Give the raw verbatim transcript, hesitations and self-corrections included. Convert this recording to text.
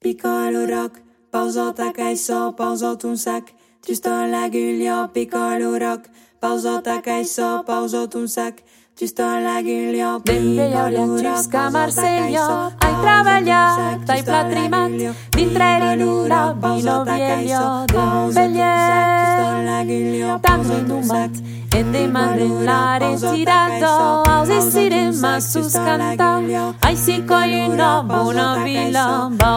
Piccolo rock, pausota che so, pausato un sac. Giusto la guglio, piccolo rock, pausota che so, pausato un sac. Giusto la guglio, piccolo rock, a Marseglio, hai travagliato, hai platrimat, dintre l'ura, vino vieglio, d'un beglier, tanto in un bat, e de mandellare tirato, aus estirem a sus canta, ai si coi una buona villa.